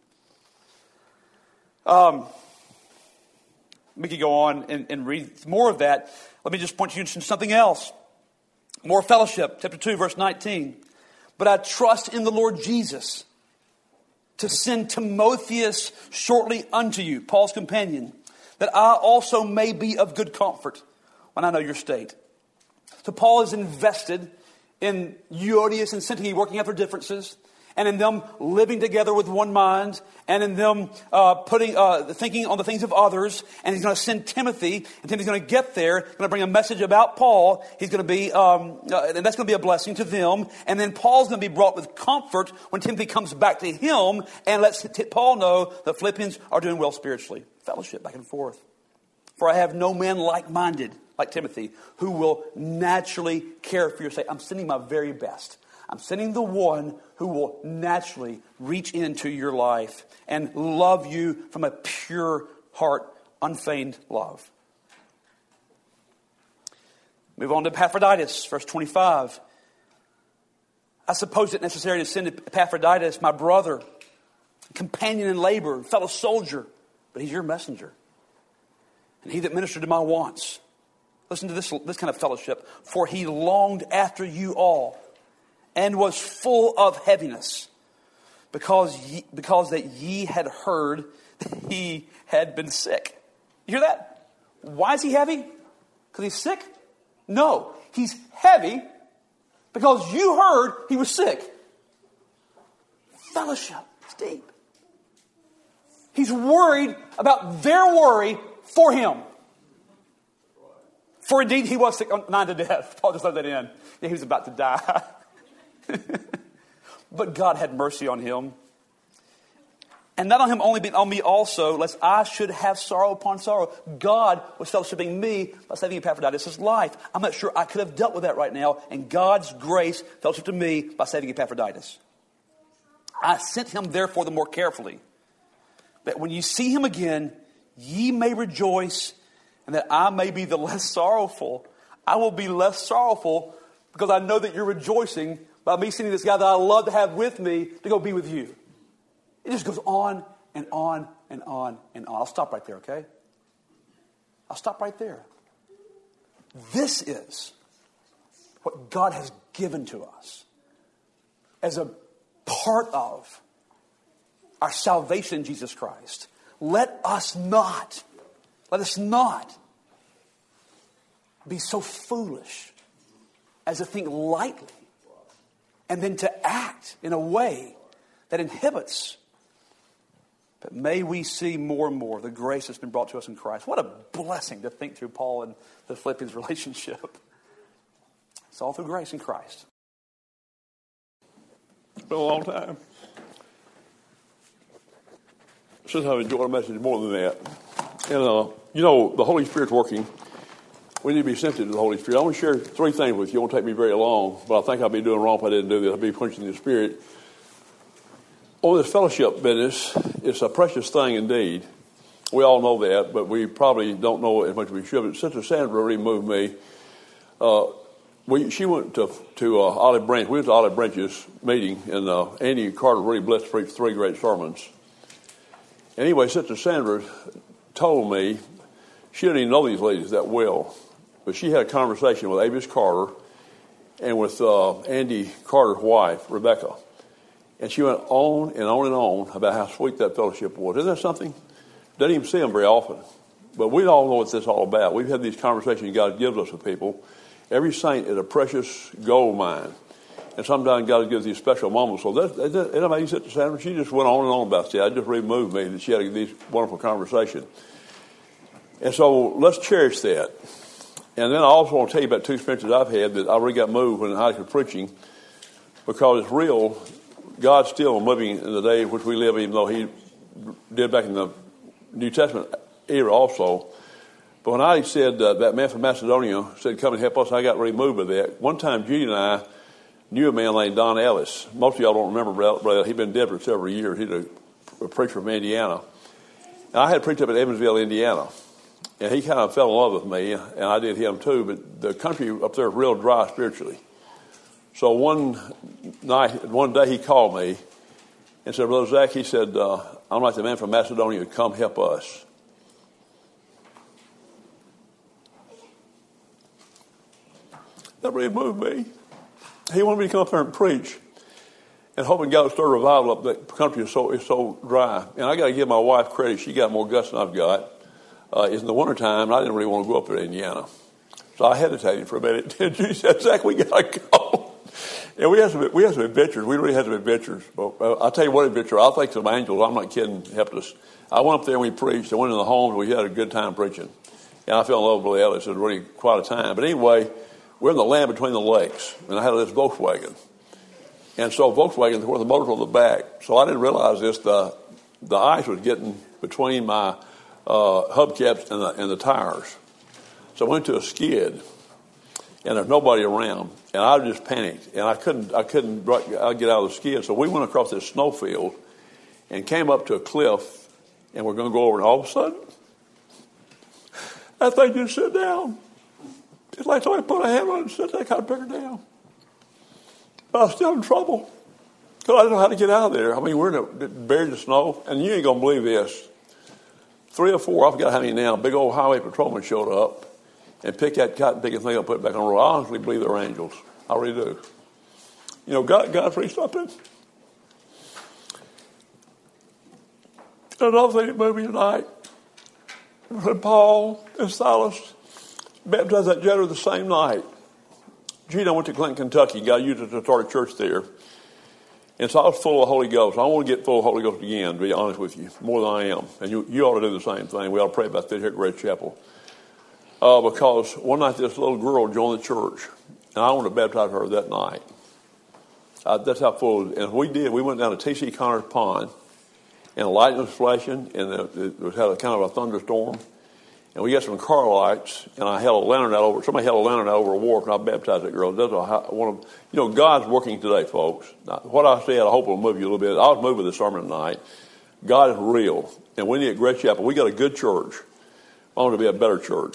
Um, we could go on and, and read more of that. Let me just point you to something else. More fellowship, chapter two, verse nineteen. But I trust in the Lord Jesus to send Timotheus shortly unto you, Paul's companion, that I also may be of good comfort when I know your state. So Paul is invested in Euodias and Syntyche working out their differences, and in them living together with one mind, and in them uh, putting uh, thinking on the things of others. And he's going to send Timothy, and Timothy's going to get there, going to bring a message about Paul. He's going to be, um, uh, and that's going to be a blessing to them. And then Paul's going to be brought with comfort when Timothy comes back to him, and lets t- Paul know the Philippians are doing well spiritually. Fellowship back and forth. For I have no man like-minded, like Timothy, who will naturally care for your sake. I'm sending my very best. I'm sending the one who will naturally reach into your life and love you from a pure heart, unfeigned love. Move on to Epaphroditus, verse twenty-five. I suppose it necessary to send Epaphroditus, my brother, companion in labor, fellow soldier, but he's your messenger. And he that ministered to my wants. Listen to this, this kind of fellowship. For he longed after you all, and was full of heaviness, because ye, because that ye had heard that he had been sick. You hear that? Why is he heavy? Because he's sick? No, he's heavy because you heard he was sick. Fellowship. It's deep. He's worried about their worry for him. For indeed he was sick, nigh to death. Paul just let that in. Yeah, he was about to die. But God had mercy on him. And not on him only, but on me also, lest I should have sorrow upon sorrow. God was fellowshipping me by saving Epaphroditus' life. I'm not sure I could have dealt with that right now. And God's grace fellowship to me by saving Epaphroditus. I sent him therefore the more carefully, that when you see him again, ye may rejoice, and that I may be the less sorrowful. I will be less sorrowful because I know that you're rejoicing by me sending this guy that I love to have with me to go be with you. It just goes on and on and on and on. I'll stop right there, okay? I'll stop right there. This is what God has given to us as a part of our salvation in Jesus Christ. Let us not, let us not be so foolish as to think lightly and then to act in a way that inhibits. But may we see more and more the grace that's been brought to us in Christ. What a blessing to think through Paul and the Philippians relationship. It's all through grace in Christ. It's been a long time. Since I've enjoyed a message more than that. And, uh, you know, the Holy Spirit's working. We need to be sensitive to the Holy Spirit. I want to share three things with you. It won't take me very long, but I think I'd be doing wrong if I didn't do this. I'd be punching the Spirit. On this fellowship business, it's a precious thing indeed. We all know that, but we probably don't know as much as we should. But Sister Sandra really moved me. Uh, we, she went to to uh, Olive Branch. We went to Olive Branch's meeting, and uh, Andy Carter really blessed preached three great sermons. Anyway, Sister Sandra told me she didn't even know these ladies that well, but she had a conversation with Avis Carter and with uh, Andy Carter's wife, Rebecca. And she went on and on and on about how sweet that fellowship was. Isn't that something? Doesn't even see them very often. But we all know what this is all about. We've had these conversations God gives us with people. Every saint is a precious gold mine. And sometimes God gives these special moments. So that, that, that amazing, Sister Sandra, she just went on and on about that. It just really moved me that she had these wonderful conversations. And so let's cherish that. And then I also want to tell you about two experiences I've had that I really got moved when I was preaching, because it's real. God's still moving in the day in which we live, even though he did back in the New Testament era also. But when I said uh, that man from Macedonia said, come and help us, I got really moved by that. One time, Judy and I knew a man named Don Ellis. Most of y'all don't remember Brother. He'd been dead for several years. He's a, a preacher from Indiana. And I had preached up in Evansville, Indiana. And he kind of fell in love with me, and I did him too. But the country up there is real dry spiritually. So one night, one day he called me and said, Brother Zach, he said, uh, I'm like the man from Macedonia, come help us. That really moved me. He wanted me to come up there and preach, and hoping God would start a revival up. That country is so is so dry. And I got to give my wife credit. She got more guts than I've got. Uh, it's in the wintertime, and I didn't really want to go up to Indiana. So I hesitated for a minute. And she said, Zach, we got to go. And we had some we had some adventures. We really had some adventures. But uh, I'll tell you what adventure. I think some angels, I'm not kidding, helped us. I went up there and we preached. I went in the homes. We had a good time preaching. And I fell in love with Billy Ellis. It was really quite a time. But anyway, we're in the land between the lakes, and I had this Volkswagen. And so Volkswagen, where the motor's on the back. So I didn't realize this. The the ice was getting between my uh, hubcaps and the, and the tires. So I went to a skid, and there's nobody around. And I just panicked, and I couldn't I couldn't I'd get out of the skid. So we went across this snowfield and came up to a cliff, and we're going to go over, and all of a sudden, that thing just sit down. It's like somebody put a hand on it and set that kind of picker down. But I was still in trouble because I didn't know how to get out of there. I mean, we're in a, buried in the snow, and you ain't going to believe this. Three or four, I forgot how many now, big old highway patrolmen showed up and picked that cotton picking thing up and put it back on the road. I honestly believe they're angels. I really do. You know, God, God's really something. Another thing that moved me tonight, when Paul and Silas baptized that jailer the same night. Gene, I went to Clinton, Kentucky, got used to start a church there. And so I was full of the Holy Ghost. I want to get full of the Holy Ghost again, to be honest with you, more than I am. And you, you ought to do the same thing. We ought to pray about that here at Grace Chapel. Uh, because one night this little girl joined the church, and I wanted to baptize her that night. Uh, that's how full. And we did. We went down to T C Connor's Pond, and the lightning was flashing, and it was had a kind of a thunderstorm. And we got some car lights, and I held a lantern out over. Somebody held a lantern out over a wharf, and I baptized that girl. That's a, one of, you know, God's working today, folks. Now, what I said, I hope will move you a little bit. I was moved with the sermon tonight. God is real, and we need at Grace Chapel. We got a good church. I want to be a better church.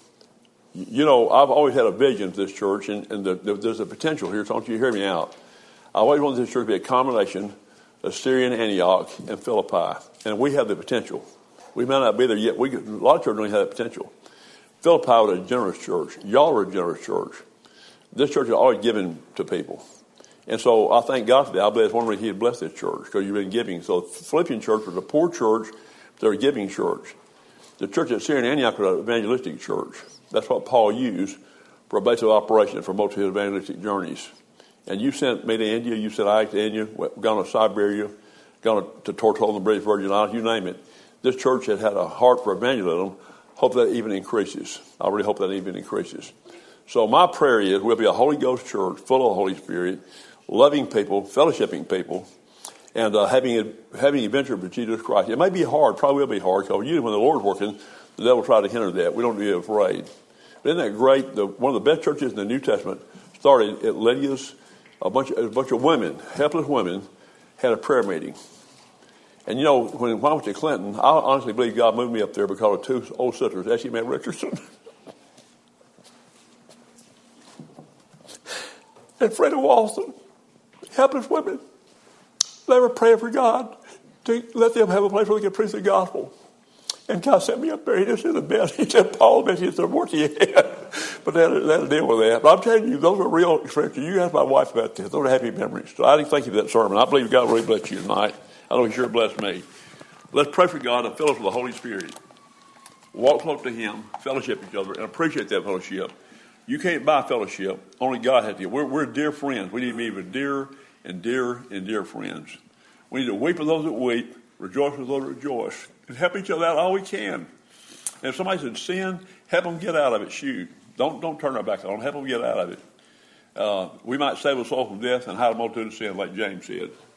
You know, I've always had a vision of this church, and, and the, the, there's a potential here. So I want you to hear me out. I always wanted this church to be a combination of Syrian Antioch and Philippi, and we have the potential. We may not be there yet. We, a lot of churches don't have that potential. Philippi was a generous church. Y'all are a generous church. This church is always giving to people. And so I thank God for that. I believe that's one reason he had blessed this church, because you've been giving. So the Philippian church was a poor church, but they're a giving church. The church at Syrian Antioch was an evangelistic church. That's what Paul used for a base of operation for most of his evangelistic journeys. And you sent me to India. You sent Ike to India, gone to Siberia, gone to Tortola and the British Virgin Islands, you name it. This church has had a heart for evangelism. Hope that even increases. I really hope that even increases. So my prayer is we'll be a Holy Ghost church full of the Holy Spirit, loving people, fellowshipping people, and uh, having a, having adventure with Jesus Christ. It may be hard, probably will be hard, because usually when the Lord's working, the devil tries to hinder that. We don't be afraid. But isn't that great? The, one of the best churches in the New Testament started at Lydia's. A bunch, of, a bunch of women, helpless women, had a prayer meeting. And, you know, when I went to Clinton, I honestly believe God moved me up there because of two old sisters, Essie Mae Richardson and Freda Walston, helpless women. They were praying for God to let them have a place where they could preach the gospel. And God sent me up there. He just in the bed. He said, Paul, he said, what do you have? But that'll, that'll deal with that. But I'm telling you, those are real experiences. You asked my wife about this. Those are happy memories. So I didn't thank you for that sermon. I believe God really blessed you tonight. I know he sure blessed me. Let's pray for God and fill us with the Holy Spirit. Walk close to him, fellowship each other, and appreciate that fellowship. You can't buy fellowship. Only God has to. We're, we're dear friends. We need to be even dearer and dearer and dear friends. We need to weep with those that weep, rejoice with those that rejoice, and help each other out all we can. And if somebody's in sin, help them get out of it. Shoot. Don't, don't turn our back on them. Help them get out of it. Uh, we might save a soul from death and hide a multitude of sin, like James said.